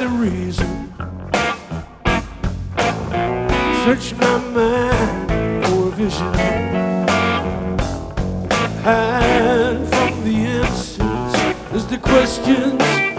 the reason. Search my mind for a vision. Hide from the answers as the questions